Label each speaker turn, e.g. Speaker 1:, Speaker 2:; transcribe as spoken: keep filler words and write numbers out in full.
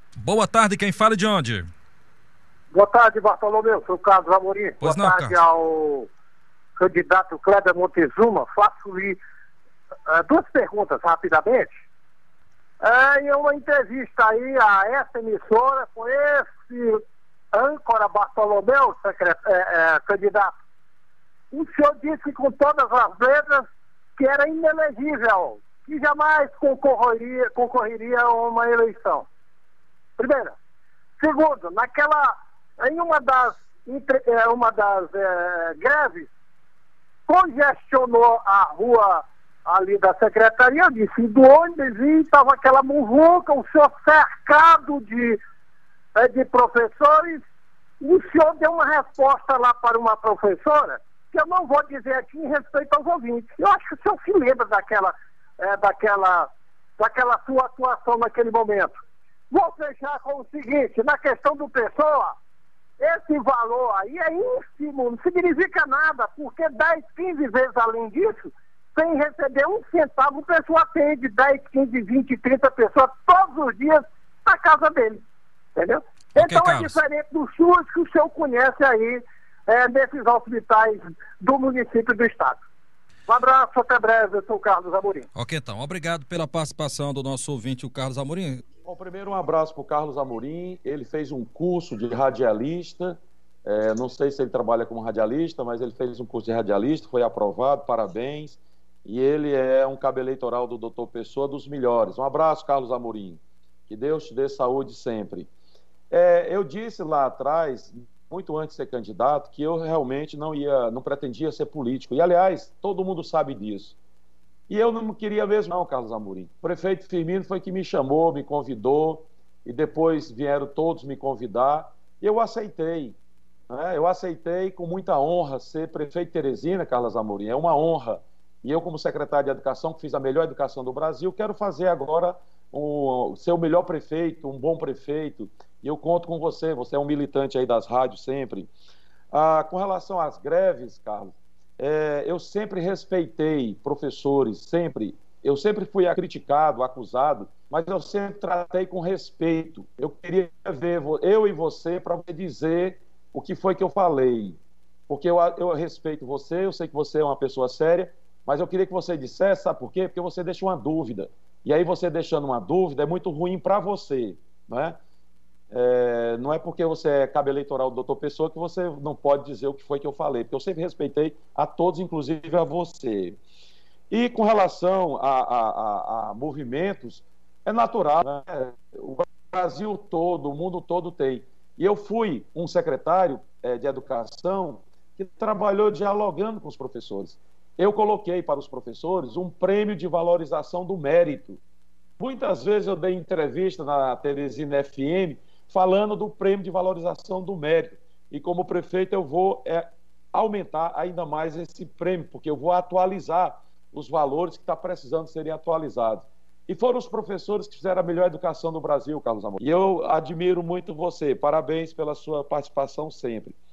Speaker 1: Boa tarde, quem fala e de onde?
Speaker 2: Boa tarde, Bartolomeu, sou o Carlos Amorim.
Speaker 1: Pois
Speaker 2: Boa
Speaker 1: não,
Speaker 2: tarde
Speaker 1: Carlos.
Speaker 2: ao candidato Kleber Montezuma. Faço-lhe uh, duas perguntas rapidamente. Uh, em uma entrevista aí a essa emissora com esse âncora Bartolomeu, secret... é, é, candidato, o senhor disse com todas as letras que era inelegível, que jamais concorreria, concorreria a uma eleição. Primeira. Segundo, naquela, em uma das, entre, é, uma das é, greves, congestionou a rua ali da secretaria, eu disse, do ônibus e estava aquela muvuca, o senhor cercado de, é, de professores, o senhor deu uma resposta lá para uma professora, que eu não vou dizer aqui em respeito aos ouvintes. Eu acho que o senhor se lembra daquela, é, daquela, daquela sua atuação naquele momento. Vou fechar com o seguinte, na questão do Pessoa, esse valor aí é ínfimo, não significa nada, porque dez, quinze vezes além disso, sem receber um centavo, o Pessoa atende dez, quinze, vinte, trinta pessoas todos os dias na casa dele, entendeu?
Speaker 1: Okay,
Speaker 2: então
Speaker 1: Carlos.
Speaker 2: É diferente do SUS que o senhor conhece aí, é, desses hospitais do município do estado. Um abraço, até breve, eu sou o Carlos Amorim.
Speaker 1: Ok, então, obrigado pela participação do nosso ouvinte, o Carlos Amorim.
Speaker 3: Bom, primeiro um abraço para o Carlos Amorim. Ele fez um curso de radialista, é, não sei se ele trabalha como radialista, mas ele fez um curso de radialista, foi aprovado, parabéns. E ele é um cabo eleitoral do doutor Pessoa dos melhores. Um abraço, Carlos Amorim. Que Deus te dê saúde sempre. É, eu disse lá atrás, muito antes de ser candidato, que eu realmente não ia, não pretendia ser político. E, aliás, todo mundo sabe disso. E eu não queria mesmo não, Carlos Amorim. O prefeito Firmino foi que me chamou, me convidou, e depois vieram todos me convidar, e eu aceitei. Né? Eu aceitei com muita honra ser prefeito de Teresina, Carlos Amorim. É uma honra. E eu, como secretário de Educação, que fiz a melhor educação do Brasil, quero fazer agora, um, ser o melhor prefeito, um bom prefeito. E eu conto com você, você é um militante aí das rádios sempre. Ah, com relação às greves, Carlos, é, eu sempre respeitei professores, sempre. Eu sempre fui criticado, acusado, mas eu sempre tratei com respeito. Eu queria ver eu e você para dizer o que foi que eu falei. Porque eu, eu respeito você, eu sei que você é uma pessoa séria, mas eu queria que você dissesse, sabe por quê? Porque você deixa uma dúvida. E aí você deixando uma dúvida é muito ruim para você, não é? É, não é porque você é cabo eleitoral do doutor Pessoa que você não pode dizer o que foi que eu falei, porque eu sempre respeitei a todos, inclusive a você. E com relação a, a, a, a movimentos, é natural, né? O Brasil todo, o mundo todo tem. E eu fui um secretário é, de educação que trabalhou dialogando com os professores. Eu coloquei para os professores um prêmio de valorização do mérito. Muitas vezes eu dei entrevista na Teresina F M falando do prêmio de valorização do mérito. E como prefeito eu vou é, aumentar ainda mais esse prêmio, porque eu vou atualizar os valores que estão precisando serem atualizados. E foram os professores que fizeram a melhor educação do Brasil, Carlos Amorim. E eu admiro muito você. Parabéns pela sua participação sempre.